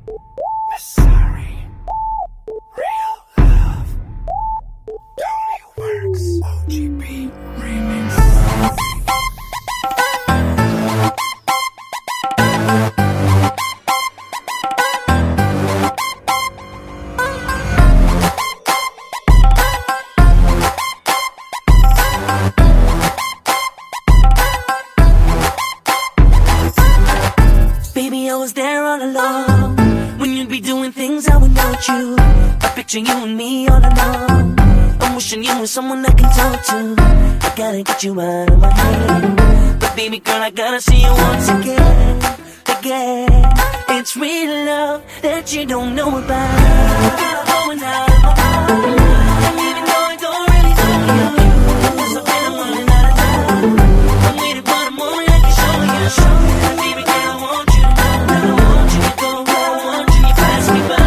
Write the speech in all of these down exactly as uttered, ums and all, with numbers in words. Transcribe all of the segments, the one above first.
Sorry. Real love. Tony Works. O G B Remix. Baby, I was there all along when you'd be doing things I would want you. I picture you and me all along. I'm wishing you were someone I can talk to. I gotta get you out of my head. But baby girl, I gotta see you once again, again. It's real love that you don't know about. Girl, going out of my mind. And even though I don't really know you, there's something I'm running out of time. I'm waiting for the moment I can show you, show you. Baby girl, I want you to know, I want you to go where I want you, you pass me by.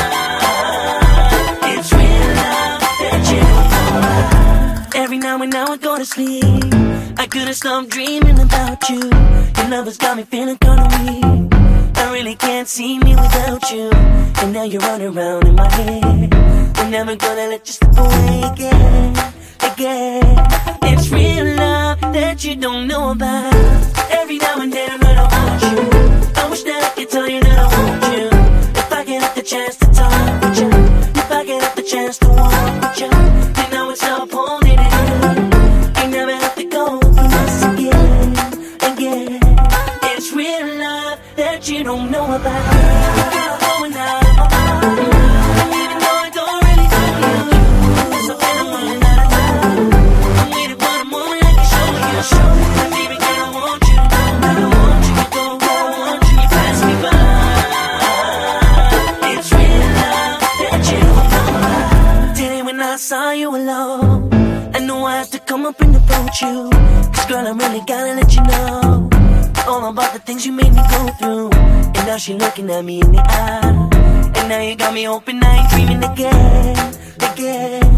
It's real love that you don't know about. Every now and now I go to sleep, I couldn't stop dreaming about you. Your love has got me feeling kinda weak. I really can't see me without you. And now you're running around in my head. I'm never gonna let you slip away again, again. It's real love that you don't know about. Every now and then when I want you, I wish that I could tell you that I want you. If I get up the chance to talk with you, if I get up the chance to walk with you, then I would stop holding it in. I never have to go through this again, again. It's real love that you don't know about. Girl, going out of my mind. And even though I don't really know you, there's something I'm running out of time. I'm waiting for the moment I can show you, show you. Baby girl, I want you to know, I want you to go where I want you, you pass me by. It's real love that you don't know about. Today when I saw you alone, I knew I had to come up and approach you. Cause girl, I really gotta let you know all about the things you made me go through. And now she looking at me in the eye, and now you got me hoping I ain't dreaming again, again.